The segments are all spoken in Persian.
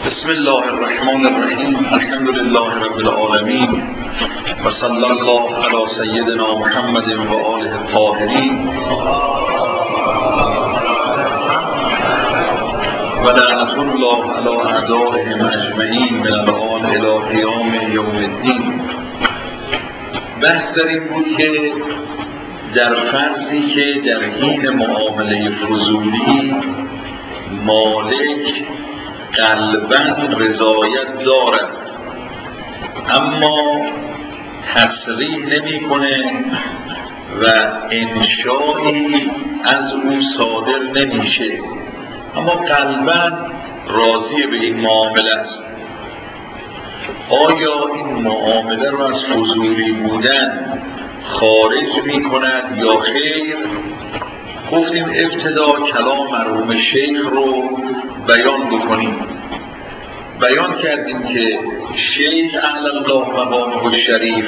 بسم الله الرحمن الرحیم. الحمد لله رب العالمین و صلی الله علی سیدنا محمد و آله الطاهرین و لعنة الله علی اعدائهم اجمعین من الآن الی قیام یوم الدین. بحث در این بود که در فصلی که در حین معامله فضولی مالک قلباً رضایت دارد اما تصریح نمی کنه و انشایی از او صادر نمیشه، اما قلباً راضی به این معامله است. آیا این معامله رو از فضولی بودن خارج می کند یا خیر؟ گفتیم ابتدا کلام مرحوم شیخ رو بیان بکنیم. بیان کردیم که شیخ اعلی الله مقامه الشریف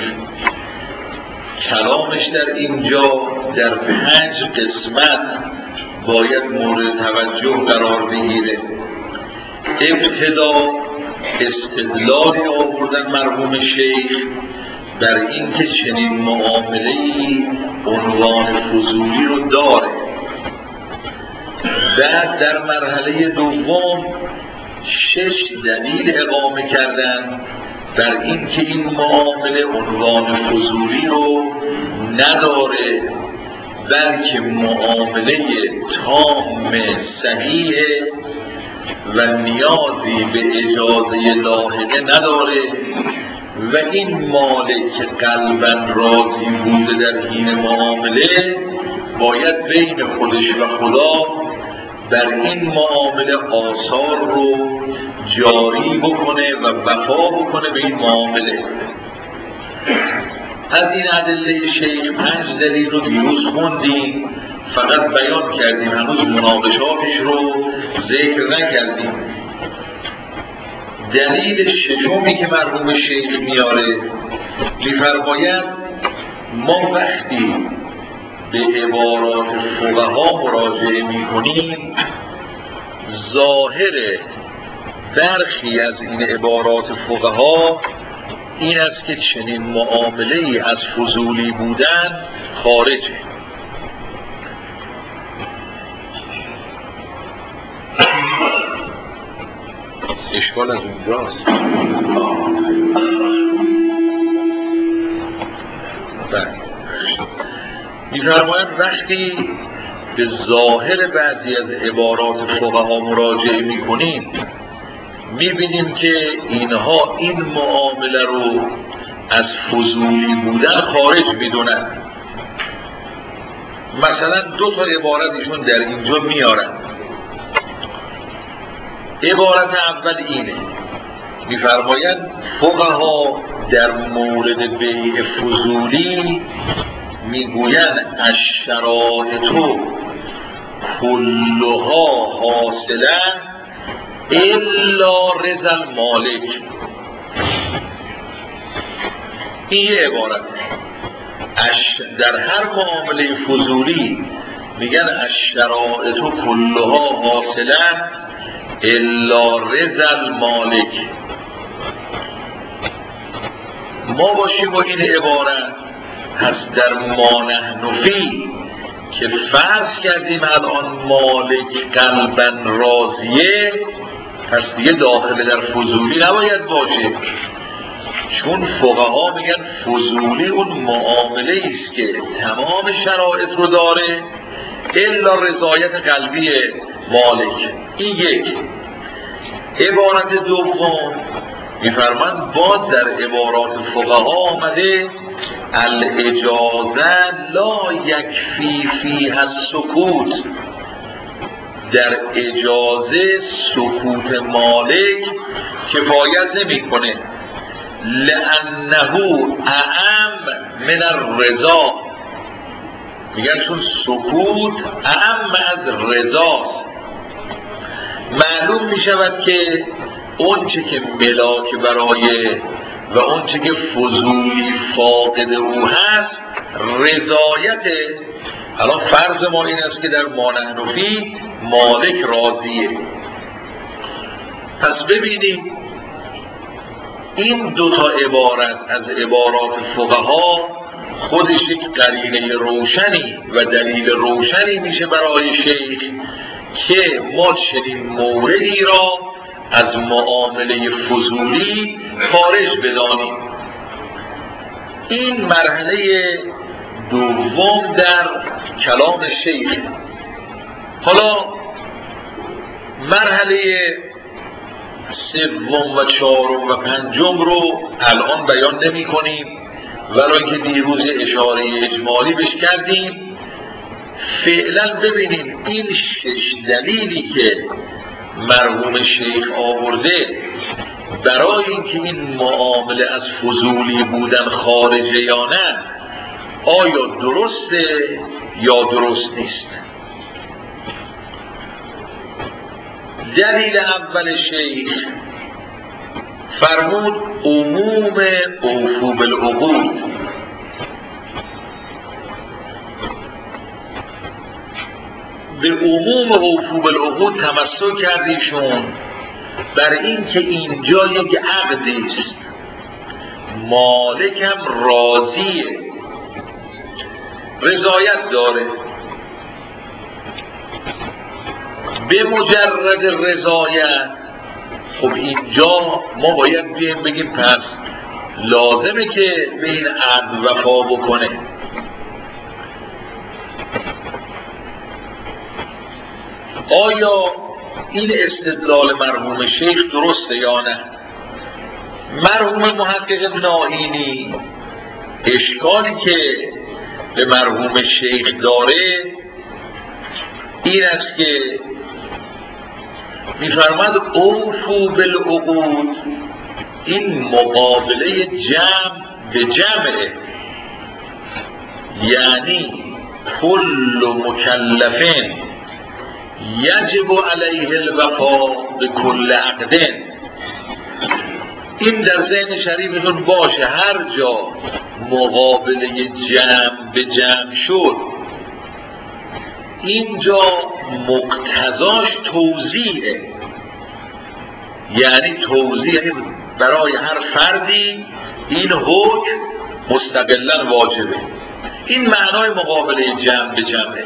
کلامش در اینجا در 5 قسمت باید مورد توجه قرار بگیره. ابتدا استدلالی آوردن مرحوم شیخ در این که چنین معامله‌ای عنوان فضولی رو داره. بعد در مرحله دوم 6 دلیل اقامه کردن بر این که این معامله عنوان فضولی رو نداره، بلکه معامله تام صحیح و نیازی به اجازه لاحقه نداره و این مالک که قلباً راضی بوده در حین معامله باید بین خودش و خدا بر این معامله آثار رو جاری بکنه و وفا بکنه به این معامله. از این ادله شیخ 5 دلیل رو دیروز خوندیم، فقط بیان کردیم، هنوز مناقشاتش رو ذکر نکردیم. دلیل ششمی که مرحوم شیخ میاره میفرماید ما وقتی به عبارات فقها مراجعه میکنیم ظاهر برخی از این عبارات فقها این است که چنین معامله‌ای از فضولی بودن خارجه. اشکال از اونجاست. می‌فرماید وقتی به ظاهر بعضی از عبارات فقها مراجعه می‌کنیم می‌بینیم که اینها این معامله رو از فضولی بودن خارج می‌دونن. مثلا 2 تا عبارت ایشون در اینجا میارن. عبارت اول اینه، می‌فرماید فقها در مورد بیع فضولی میگویند الشرائط کلها حاصله الا رضا المالک. این یه عبارت. در هر معامله فضولی میگن الشرائط کلها حاصله الا رضا المالک. ما باشیم با این عبارت پس در ما نحن فی که فرض کردیم الان مالک قلباً راضیه، پس دیگه داخل در فضولی نباید باشه، چون فقها میگن فضولی اون معامله است که تمام شرایط رو داره الا رضایت قلبی مالک. این یک. عبارت دوم میفرمان باز در عبارات فقها آمده الاجازه لا یکفی فیها السکوت. در اجازه سکوت مالک کفایت نمیکنه، لانه اعم من الرضا. میگن چون سکوت اعم از رضاست. معلوم میشود که اون چه که ملاک برای و اون چه که فضولی فاقد او هست رضایت. الان فرض ما این است که در ما نحن فی مالک راضیه، پس ببینید این دوتا عبارت از عبارات فقها خودش یک قرینه روشنی و دلیل روشنی میشه برای شیخ که ما چنین موردی را از معامله فضولی خارج بدانیم. این مرحله دوم در کلام شیخ. حالا مرحله سوم و چهارم و پنجم رو الان بیان نمی کنیم، ولی که دیروز اشاره اجمالی بهش کردیم. فعلا ببینیم این 6 دلیلی که مرحوم شیخ آورده برای اینکه این معامله از فضولی بودن خارجه یا نه، آیا درسته یا درست نیست. دلیل اول شیخ فرمود عموم اوفو بالعقود. به عموم اوفو بالعقود تمسک کردیشون بر این که اینجا یک عقدی است، مالک هم راضیه، رضایت داره. به مجرد رضایت خب اینجا ما باید بیایم بگیم پس لازمه که به این عقد وفا بکنه. آیا این استدلال مرحوم شیخ درسته یا نه؟ مرحوم محقق نائینی اشکالی که به مرحوم شیخ داره این است که میفرماد اوفو بالعقود، این مقابله جمع به جمعه، یعنی کل مکلفین یجب علیه الوفا به کل عقدن. این در ذهن شریفتون باشه، هر جا مقابله جمع به جمع شد اینجا مقتضاش توزیعه، یعنی توزیع، یعنی برای هر فردی این حکم مستقلاً واجبه. این معنای مقابله جمع به جمعه،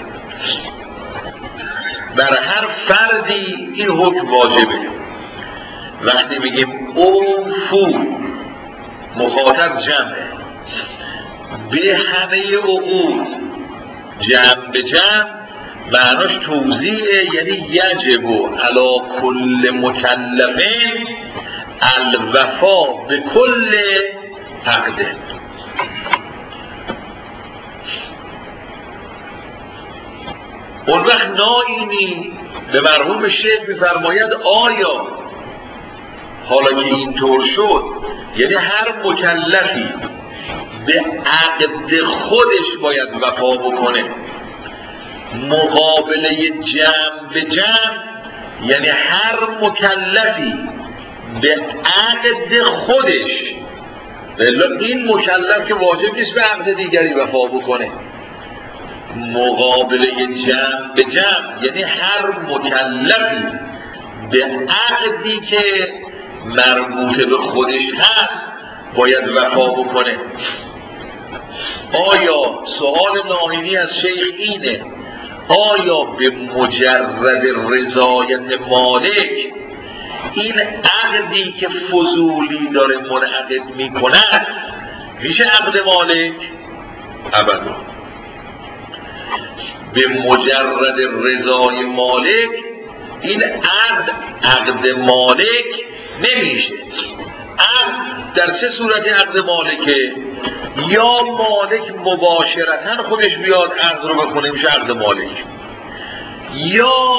بر هر فردی این حکم واجبه. وقتی میگیم اوفو مخاطب جمعه، به همه عقود جمع به جمع معناش توزیعه، یعنی یجب علی کل مکلفین الوفا به کل عقده. اون وقت نائینی به مرحوم شیخ میفرماید آیا حالا که اینطور شد یعنی هر مکلفی به عقد خودش باید وفا بکنه، مقابله جمع به جمع یعنی هر مکلفی به عقد خودش، این مکلف که واجب نیست به عقد دیگری وفا بکنه. مقابله جمع به جمع یعنی هر مکلفی به عقدی که مربوط به خودش هست باید وفا بکنه. آیا سوال نائینی از شیخ اینه آیا به مجرد رضایت مالک این عقدی که فضولی داره منعقد میکند میشه عقد مالک؟ ابدا. به مجرد رضای مالک این عقد مالک نمیشه. عقد در چه صورتی عقد مالکه؟ یا مالک مباشرتاً خودش بیاد عقد رو بکنه میشه عقد مالک، یا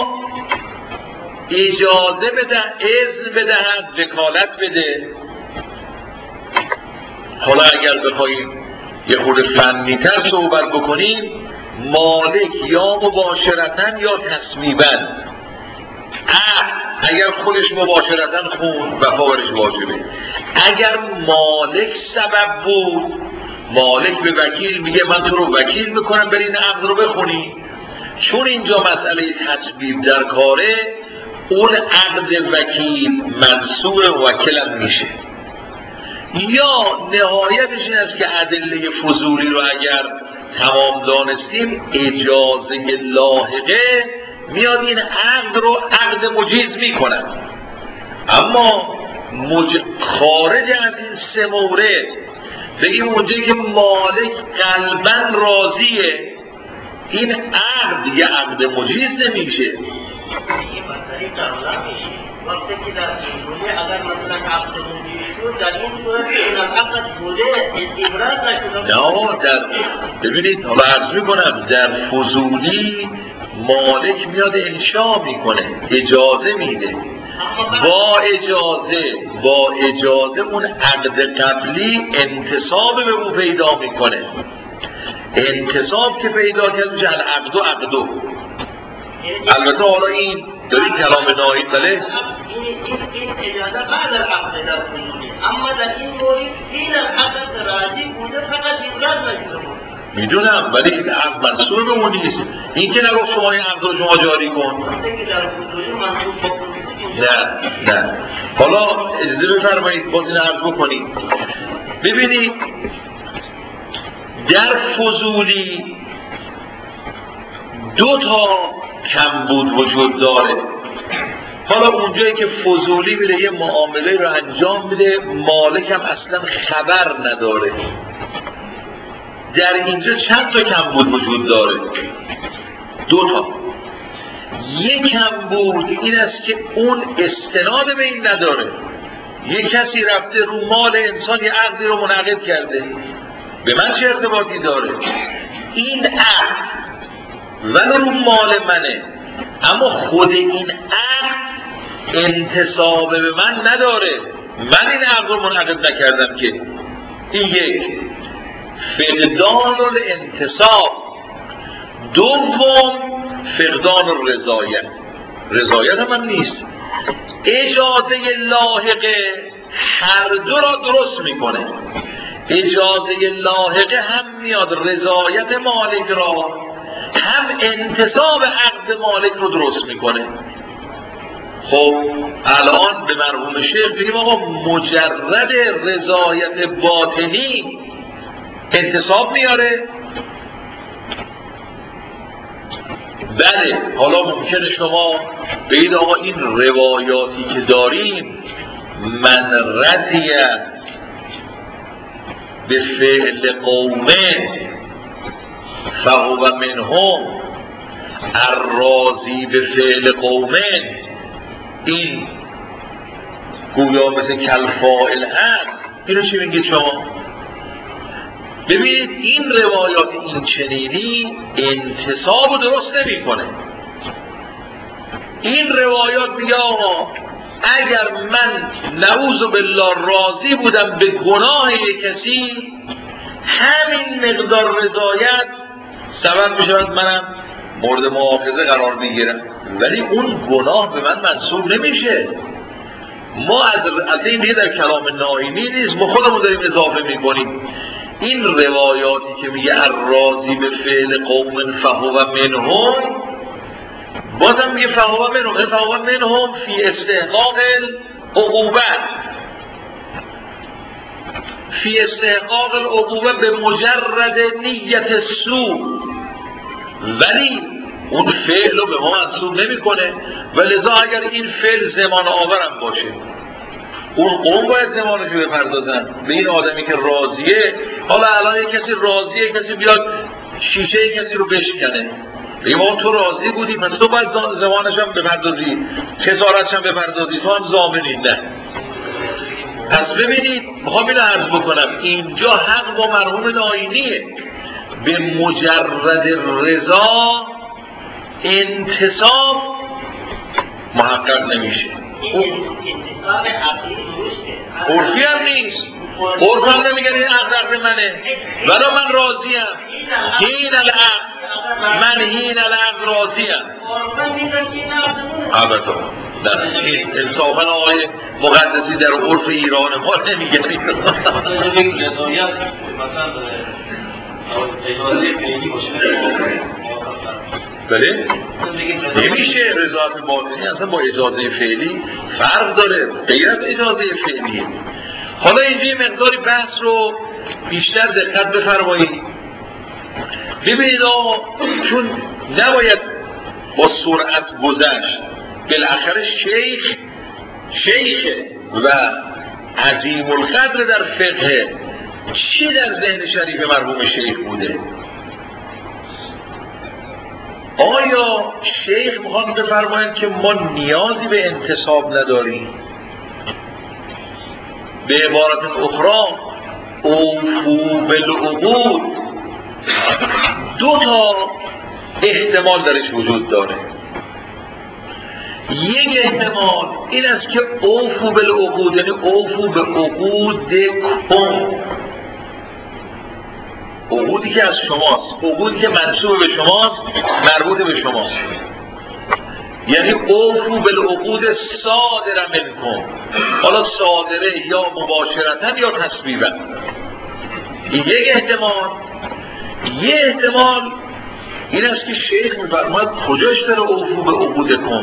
اجازه بده، اذن بدهد، وکالت بده. حالا اگر بخوایم یه خورده فنی‌تر صحبت بکنیم، مالک یا مباشرتاً یا تصمیماً اگر خودش مباشرتاً خون وفا برش واجبه. اگر مالک سبب بود، مالک به وکیل میگه من تو رو وکیل میکنم برین عقد رو بخونی، چون اینجا مسئله تصویب در کاره اون عقد وکیل منصوب موکل هم میشه. یا نهایتش این است که ادله فضولی رو اگر تمام دانستیم، اجازه لاحقه میاد این عقد رو عقد مجیز میکنن. اما خارج از این سه مورد به این موجه که مالک قلباً راضیه، این عقد یه عقد مجیز نمیشه. وقتی که در این گونه اگر مثلا عقد مجیز شد، در این صورت این عقد بوده استبراز نشده. نه، ببینید حالا عرض میکنم در فضولی مالک میاد انشا میکنه، اجازه میده، با اجازه اون عقد قبلی انتصاب به او پیدا میکنه. انتصاب که پیدا کرد میشه العقد و عقدو. البته حالا این دارید کلام ناهید بله؟ این اجازه بعد العقد در فضولی، اما در این مورد این العقد راضی بوده فقط ایراد نشده بود. میدونم، ولی این عقد منصوب به اون نیست. این که نگفت شما این عقد رو شما جاری کن. نه حالا اجازه بفرمایید باز این عرض بکنید. ببینید در فضولی دو تا کمبود وجود داره. حالا اونجایی که فضولی میره یه معامله رو انجام میده، مالک هم اصلا خبر نداره. در اینجا چند تا کمبود وجود داره؟ دو تا. یک کمبود این است که اون استناد به این نداره. یک کسی رفته رو مال انسان یه عقدی رو منعقد کرده، به من چه ارتباطی داره؟ این عقد ولو رو مال منه، اما خود این عقد انتصاب به من نداره. من این عقد رو منعقد نکردم که. این یک. فقدان الانتصاب. دوم فقدان الرضایت. رضایت هم نیست. اجازه لاحقه هر دو را درست میکنه. اجازه لاحقه هم میاد رضایت مالک را، هم انتصاب عقد مالک رو درست میکنه. خب الان به مرحوم شیخ بگیم آقا مجرد رضایت باطنی انتصاب میاره؟ بله. حالا ممکنه شما بگید آقا این روایاتی که داریم من رضیه به فعل قومه فهو منهم، الراضی به فعل قومه، این گویا مثل کالفاعل هست. اینو چی میگید شما؟ ببینید این روایات این چنینی انتصاب درست نمی کنه. این روایات میگه آقا اگر من نعوذ بالله راضی بودم به گناه یک کسی، همین مقدار رضایت سبب میشود منم مورد مؤاخذه قرار بگیرم، ولی اون گناه به من منسوب نمیشه. ما از این دیگه در کلام ناینی نیست، ما خودمون داریم اضافه میکنیم. این روایاتی که میگه الراضی به فعل قوم فهو منهم، بازم میگه فهو منهم فی استحقاق العقوبه، فی استحقاق العقوبه به مجرد نیت سو، ولی اون فعل رو به ما منسوب نمیکنه. و لذا اگر این فعل زمان آورم باشه، اون قوم باید زمانش رو بپردازن به این آدمی که راضیه. حالا الان یک کسی راضیه، کسی بیاد شیشه کسی رو بشکنه، بگیم آقا تو راضی بودی پس تو باید زمانش هم بپردازی، خسارتش هم بپردازی، تو هم ضامنی. نه. پس ببینید میخوام اینو عرض بکنم، اینجا حق با مرحوم ناینیه. به مجرد رضا انتصاب محقق نمیشه. عرفی هم نیست. عرف هم نمیگن این عقد منه ولی من راضیم. هین العقد، من هین العقد راضیم. البته در این انصافا آقای مقدسی در عرف ایران ما نمیگن. مثلا اجازه فعلی باشه بله؟ نمیشه. رضایت باطنی اصلا با اجازه فعلی فرق داره، غیر از اجازه فعلی. حالا اینجا یه مقداری بحث رو بیشتر دقت بفرمایید. ببینید چون نباید با سرعت گذشت، بالاخره شیخ و عظیم القدر در فقه چی در ذهن شریف مرحوم شیخ بوده؟ آیا شیخ میخوان بفرمایند که ما نیازی به انتصاب نداریم؟ به عبارت اخرى اوفو بالعقود. دو تا احتمال درش وجود داره. یک احتمال این است که اوفو بالعقود یعنی اوفو به عقودکم، عقودی که از شماست، عقودی که منسوب به شماست، مربوط به شماست، یعنی اوفو بالعقود صادره منکم. حالا صادره یا مباشرتا یا تسبیبا. یک احتمال. یک احتمال این است که شیخ میفرماید کجاش داره اوفو به عقودکم؟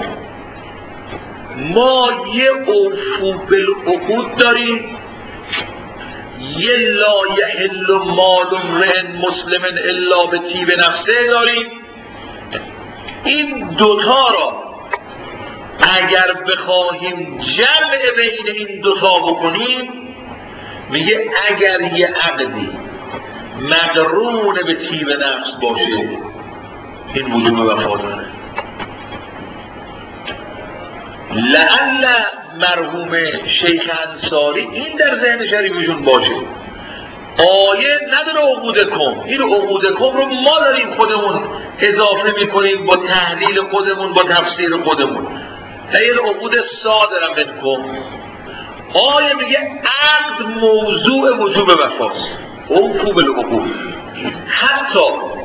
ما یه اوفو بالعقود داریم، یه لا یحل مال امرئ مسلم الا بطیب نفسه داریم. این دوتا را اگر بخواهیم جمع بین این دوتا بکنیم، میگه اگر یه عقدی مقرون به طیب نفس باشه این وجوب وفا داره. لعل مرحوم شیخ انصاری این در ذهن شریفشون باشه، آیه نداره عقودکم، این عقودکم رو ما داریم خودمون اضافه میکنیم با تحلیل خودمون، با تفسیر خودمون. این عقود صادره منکم، آیه میگه عقد موضوع وجوب وفاست، اوفو بالعقود. حتی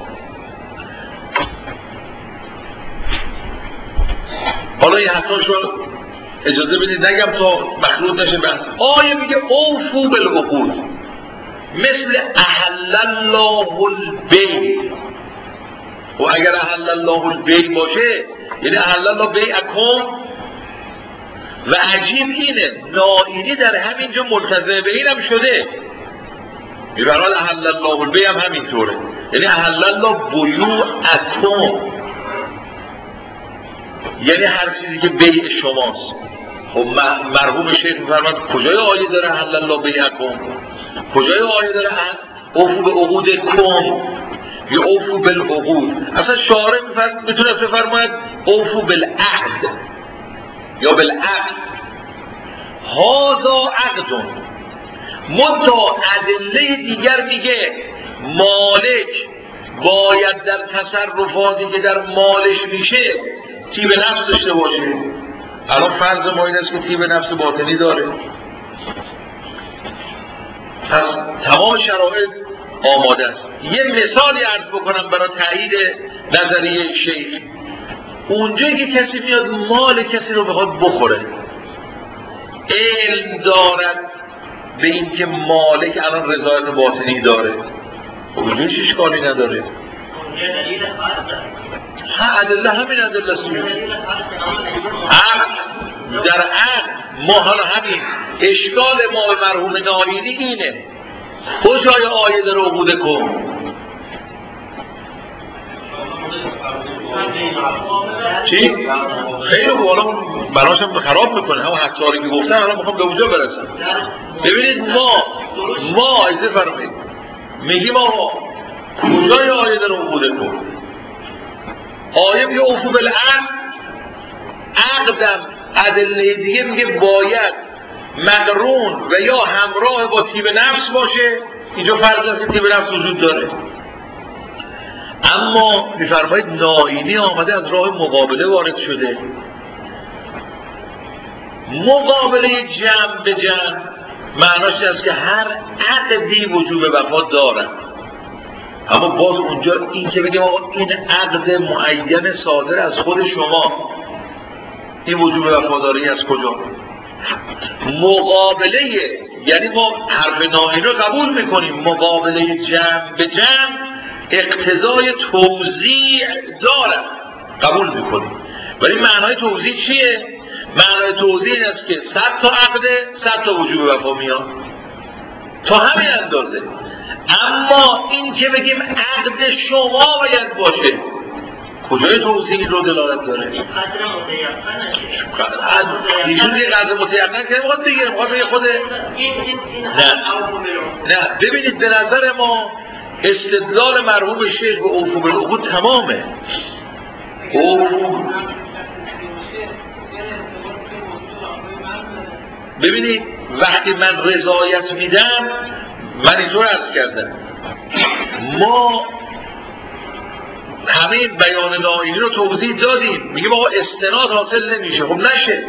حالا این حتاش رو اجازه بدید نگم تا مخلوط نشه بحث. آیه میگه اوفو بالعقود، مثل احل الله البیع. و اگر احل الله البیع باشه یعنی احل الله بیعکم. و عجیب اینه نائینی در همینجا ملتزم به اینم شده، برحال احل الله البیع هم همینطوره، یعنی احل الله بیوعکم، یعنی هر چیزی که بیع شماست. خب مرحوم شیخ میفرماد کجای آیه داره احل الله بیعکم؟ کجای آیه داره اوفو به عقودکم یا اوفو بالعقود؟ اصلا شارع میتونه بفرماید اوفو بالعهد یا بالعقد. هذا عقد. منتها ادله دیگر میگه مالک باید در تصرفاتی که در مالش میشه طیب نفس داشته باشه. الان فرض ما این است که طیب نفس باطنی داره، پس تمام شرایط آماده است. یه مثالی عرض بکنم برای تایید نظریه شیخ. اونجایی که کسی میاد مال کسی رو بخواد بخوره، علم دارد به این که مالک الان رضایت باطنی داره، وجودش اشکالی نداره. ادله همین ادله است. در عقد ما حالا همین اشکال ما به مرحوم نائینی اینه، کجای آیه داره عقودکم؟ چی؟ خیلی بالا براشم خراب میکنه، همون حکاری که گفتن الان میخوام به اونجا برسم. ببینید ما اجازه فرمایید میگیم آقا کجای آیه داره عقودکم؟ آیه میگه اوفو بالعقد، عقدم ادله دیگه میگه باید مقرون و یا همراه با طیب نفس باشه. اینجا فرض است که طیب نفس وجود داره، اما میفرمایید نائینی آمده از راه مقابله وارد شده. مقابله جمع به جمع معناش است که هر عقدی وجوب وفا دارد، اما باز اونجا این که بگیم آقا این عقد معین صادر از خود شما، این وجوب وفاداری از کجا؟ مقابله، یعنی ما حرف نائینی رو قبول میکنیم، مقابله جمع به جمع اقتضای توزیع دارد. قبول میکنیم. ولی معنای توضیح چیه؟ معنای توضیح این است که 100 تا عقده 100 تا وجوب وفا میاد تا همین اندازه. اما این که بگیم عقد شما باید باشه، کجای توضیح رو دلالت داره؟ این قدر متیقن ایشون یه قدر متیقن که میخواد دیگه میخواد بگه خود نه. ببینید به نظر ما استدلال مرحوم شیخ به اوفو بالعقود تمامه. ببینید وقتی من رضایت میدم، من اینطور عرض کردم ما همه بیان ناینی رو توضیح دادیم، میگیم آقا استناد حاصل نمیشه. خب نشه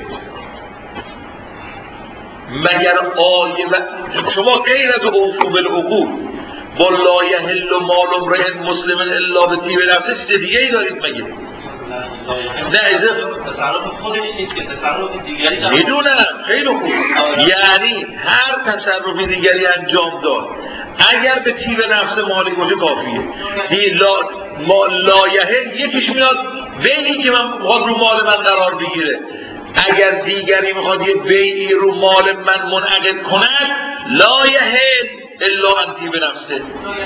مگر آیه و شما غیر از اوفو بالعقود با لا یحل مال امرئ مسلم الا بطیب نفسه چیز دیگه ای دارید مگه؟ نه تصرف خودش نیست که تصرف دیگری میدونم خیلی خوب، یعنی هر تصرف دیگری انجام داد اگر به طیب نفس مالک باشه کافیه. این لا یحل یکیش میاد بیعی که من میخواد رو مال من قرار بگیره، اگر دیگری میخواد یه بیعی رو مال من منعقد کند لا یحل الا ان طیب نفسه.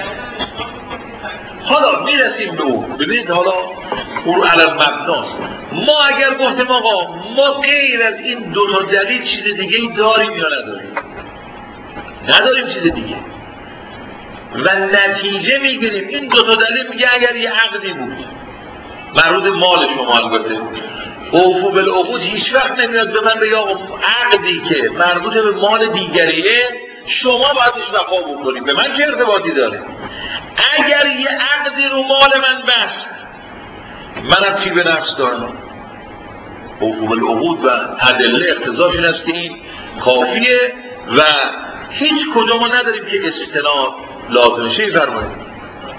حالا میرسیم به اون. ببینید حالا اون علی مبناست. ما اگر گفتیم آقا ما غیر از این دو تا دلیل چیز دیگه ای داریم یا نداریم؟ نداریم چیز دیگه و نتیجه میگیریم این دو تا دلیل میگه اگر یه عقدی بود مربوط مال شما، البته اوفو بالعقود هیچ وقت نمیاد به من بگه آقا عقدی که مربوط به مال دیگریه شما باید وفا بکنید، به من چه ارتباطی داره؟ اگر یه عقدی رو مال من بست، منم طیب نفس دارم. اوفو بالعقود و ادله اقتضاش این است که این کافیه و هیچ کجا ما نداریم که استناد لازم شه. فرمایید.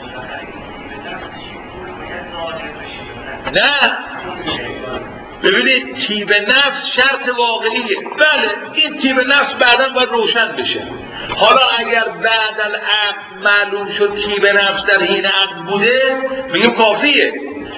نه ببینید طیب نفس شرط واقعیه. بله این طیب نفس بعدا باید روشن بشه. حالا اگر بعد العقد معلوم شد طیب نفس در حین عقد بوده میگیم کافیه.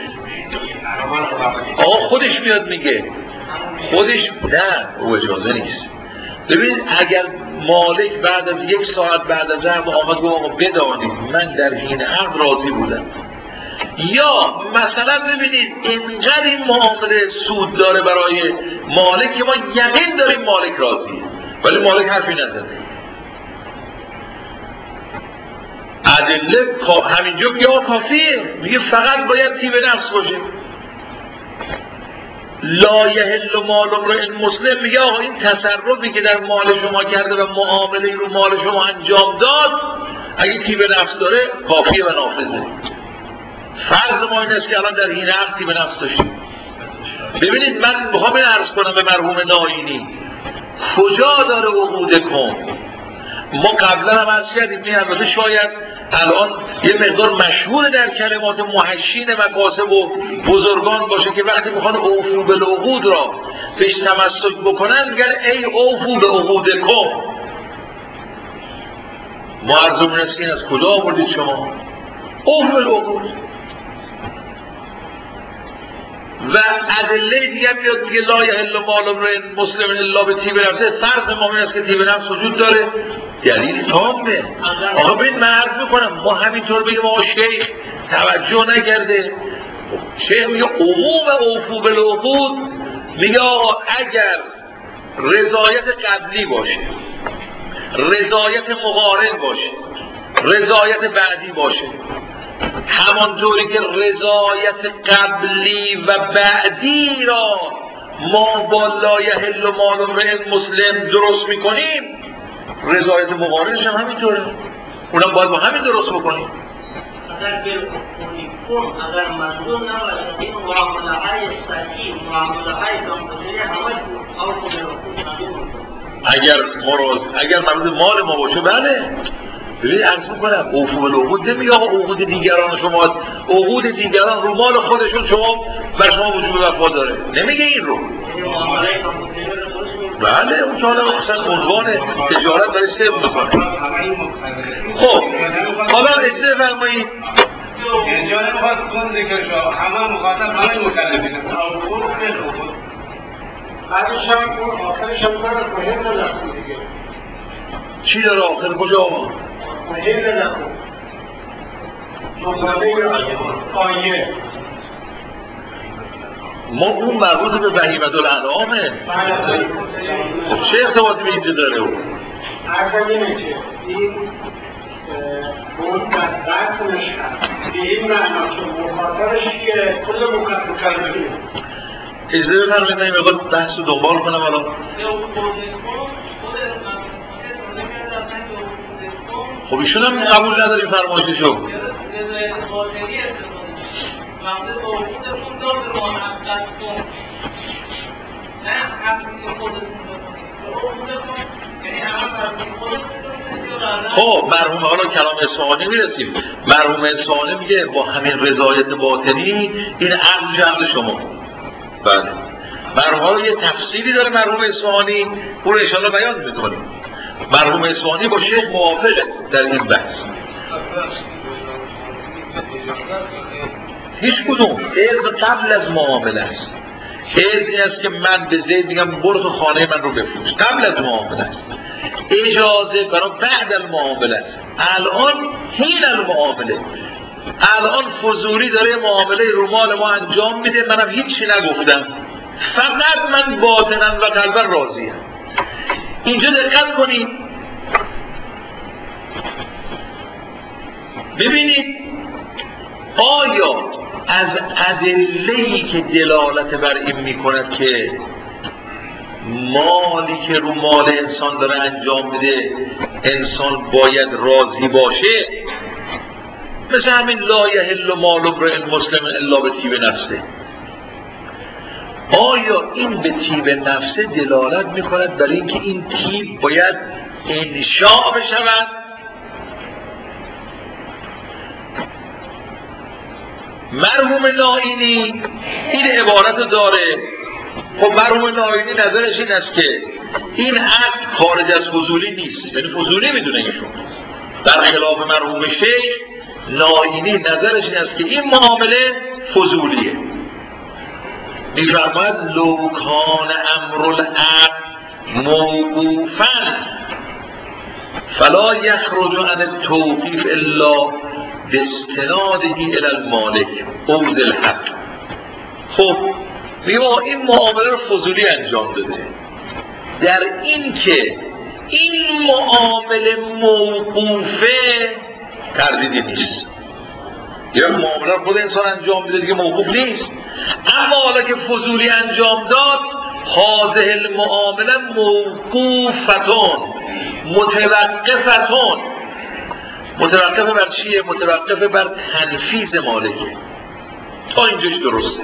آقا خودش میاد میگه خودش نه او اجازه نیست. ببینید اگر مالک بعد از 1 ساعت بعد از عقد آمد گفت آقا بدانید من در حین عقد راضی بودم، یا مثلا ببینید اینقدر این معامله سود داره برای مالک که ما یقین داریم مالک راضیه ولی مالک حرفی نزده، ادله همینجا بگه کافیه، میگه فقط باید طیب نفس باشه. لا یحل مال امرئ مسلم میگه آقا این تصرفی که در مال شما کرده و معامله رو مال شما انجام داد اگه طیب نفس داره کافیه و نافذه. فرض ما این است که الان در این عقد طیب نفس داشتیم. ببینید من میخوام این عرض کنم به مرحوم ناینی کجا داره عقود کن. ما قبلا هم عرض کردیم این البته شاید الان یه مقدار مشهور در کلمات محشین مکاسب و بزرگان باشه که وقتی میخوان اوفو بالعقود را بهش تمسک بکنن میگن ای اوفو بعقودکم. ما عرضمون است این از کجا آوردید شما اوفو بالعقود؟ و ادله دیگه میاد میگه لا یحل مال امرئ مسلم الا بطیب نفسه. فرض ما این است که طیب نفس وجود داره، دلیل تامه. آقا ببین من عرض میکنم ما همینطور بگیم آقا شیخ توجه نکرده. شیخ میگه عموم اوفو بالعقود میگه آقا اگر رضایت قبلی باشه، رضایت مقارن باشه، رضایت بعدی باشه، همانطوری که رضایت قبلی و بعدی را ما با لا یحل مال امرئ مسلم درست میکنیم، رضایت مقارنش هم همینطوره، اونم باید با همین درست بکنیم. اگر اگر منظور نباشه این معامله های صحیح، معامله های کامپیوتری همه اگر مربوط مال ما باشه بله. ببینید عرض میکنم اوفو بالعقود نمیگه آقا عقود دیگران شما، عقود دیگران رو مال خودشون شما بر شما وجوب وفا داره، نمیگه این رو. بله اون که حالا مثلا عنوان تجارت برای سبب میکنه. خب حالا اجازه فرمایید اینجا نمیخواد کن ذکر شو، همه مخاطب همه مکلفین. بعدش هم اون آخرش هم کنه مهم نلخون دیگه. چی داره آخر کجا؟ مهم نلخون جمله آیه ما اون مربوط به بهیمة الانعامه. چه ارتباطی به اینجا داره اون؟ عرضم اینه که این اون بدبختش هست به این معنا که مخاطبش که کل مکلفینه. اجازه بفرمایید من میخوام بحث رو دنبال کنم الان. خب ایشون هم قبول نداریم فرمایششو. خب مرحوم حالا کلام اصفهانی میرسیم. مرحوم اصفهانی میگه با همین رضایت باطنی این عقل جعل شما. بله مرحوم حالا یه تفسیری داره مرحوم اصفهانی، اون رو انشاءالله بیان میکنیم. مرحوم اصفهانی با شیخ موافقه در این بحث. هیچ کدوم عرض قبل از معامله است. عرض این است که من به زید میگم برو تو خانه من رو بفروش، قبل از معامله است. اجازه برای بعد المعامله است. الان حین المعامله، الان فضولی داره معامله رو مال ما انجام میده، منم هیچی نگفتم، فقط من باطنا و قلبا راضیم. اینجا دقت کنید ببینید آیا از ادله‌ای که دلالت بر این میکند که مالی که رو مال انسان داره انجام میده انسان باید راضی باشه، مثل همین لا یحل مال امرئ مسلم الا به طیب نفسه، آیا این به طیب نفسه دلالت میکند بر اینکه این طیب باید انشاء بشود؟ مرحوم نائینی این عبارت داره. خب مرحوم نائینی نظرش این است که این عقد خارج از فضولی نیست، یعنی فضولی میدونه ایشون، برخلاف مرحوم شیخ نائینی نظرش این است که این معامله فضولیه. میفرماید لو کان امر العقد موقوفا فلا یخرج عن التوقیف الا باستناده الی المالک او ذی الحق. خب میگه این معامله رو فضولی انجام داده، در این که این معامله موقوفه تردیدی نیست، یا معامله رو خود انسان انجام میده دیگه موقوف نیست. اما حالا که فضولی انجام داد هذه المعامله موقوفتون متوقفتون. متوقف بر چیه؟ متوقف بر تنفیذ مالکه. تا اینجاش درسته.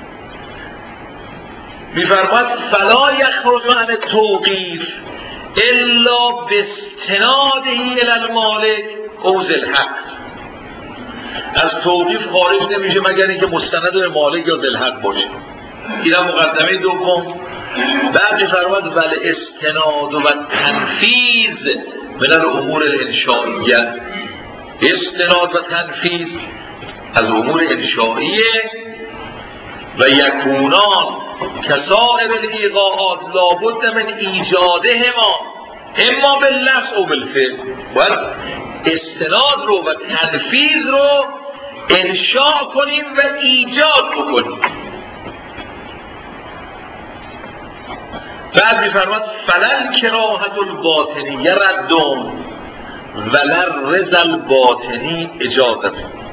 میفرماید فلا یخرج عن التوقیف الا باستناده الی المالک او ذی الحق. از توقیف خارج نمیشه مگر اینکه مستند به مالک یا ذی الحق باشه. اینم مقدمه دوم. بعد میفرماید ول استناد و تنفیذ من الامور الانشائیه. استناد و تنفیذ از امور انشائیه و یکونان کسائر الایقاعات لابد من ایجادهما اما باللفظ او بالفعل. باید استناد رو و تنفیذ رو انشاء کنیم و ایجاد بکنیم. بعد میفرماد فلل کراهت الباطنی ردون ولر رضا الباطنی اجازت.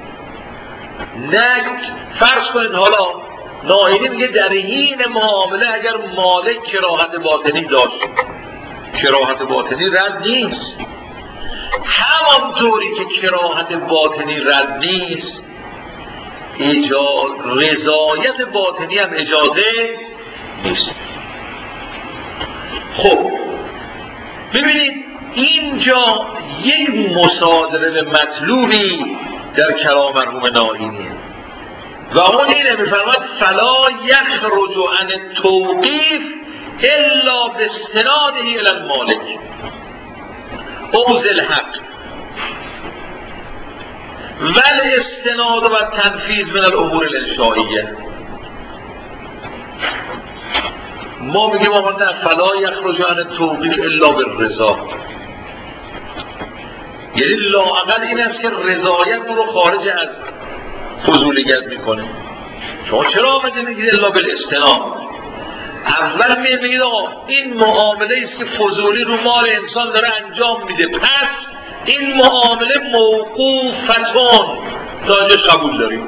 نه فرض کنید حالا نائینی میگه در حین معامله اگر مالک کراهت باطنی داشت، کراهت باطنی رد نیست. همانطوری که کراهت باطنی رد نیست رضایت باطنی هم اجازه نیست. خب ببینید اینجا یک مصادره مطلوبی در کلام مرحوم نائینی و اون اینه، میفرماید فلا یخرج عن التوقیف الا باستناده الی المالک او ذی الحق. ولی استناد و تنفیذ من الامور الانشائیه. ما میگیم آقا نه فلا یخرج عن توقیف الا بالرضا، یعنی لااقل این است که رضایت رو خارج از فضولیت میکنه. شما چرا آمده میگید الا بالاستناد؟ اول میگید آقا این معامله است که فضولی رو مال انسان داره انجام میده، پس این معامله موقوفتون تا اینجا قبول داریم.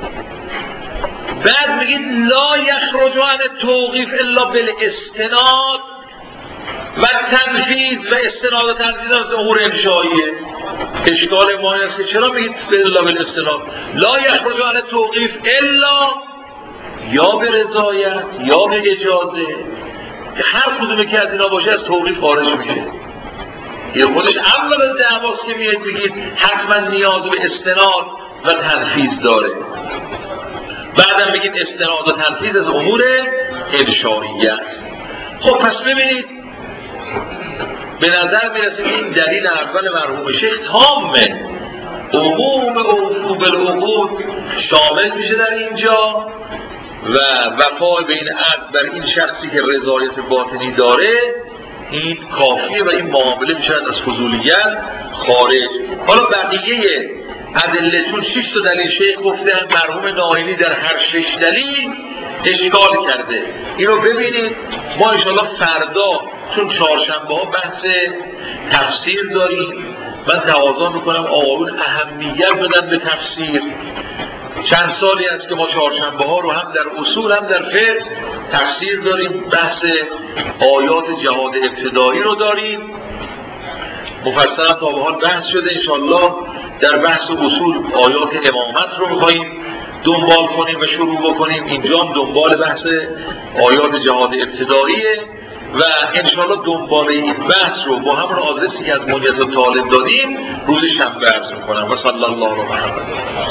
بعد میگید لا یخرج عن توقیف الا بالاستناد و تنفیذ و استناد و تنفیذ از امور انشائیه. اشکال ما هست که چرا میگید الا بالاستناد؟ لا یخرج عن توقیف الا یا به رضایت یا به اجازه، هر کدومی که از اینا باشه از توقیف خارج میشه. این خودش اول دعواست که میگید حتما نیاز به استناد و تنفیذ داره. بعدم بگید استناد و تنفیذ از امور انشائیه. خب پس ببینید به نظر میرسه که این دلیل اول مرحوم شیخ تامه، عموم اوفو بالعقود شامل میشه در اینجا و وفای بین عقد بر این شخصی که رضایت باطنی داره این کافیه و این معامله میشه از فضولیت خارج. حالا بقیه ادلتون 6 تا دلیل شیخ گفته، مرحوم ناینی در هر 6 دلیل اشکال کرده. اینو ببینید. ما انشاءالله فردا چون چهارشنبه ها بحث تفسیر داریم، من تقاضا میکنم آقایون اهمیت بدن به تفسیر. چند سالی است که ما چهارشنبه ها رو هم در اصول هم در فقه تفسیر داریم، بحث آیات جهاد ابتدایی رو داریم مفصلا تا به حال بحث شده. انشاءالله در بحث اصول آیات امامت رو میخواییم دنبال کنیم و شروع بکنیم. اینجا هم دنبال بحث آیات جهاد ابتداییه و انشاءالله دنبال این بحث رو با همون آدرسی که از منیت طالب دادیم روز شنبه عرض میکنم. و صلی الله علیه و محمد.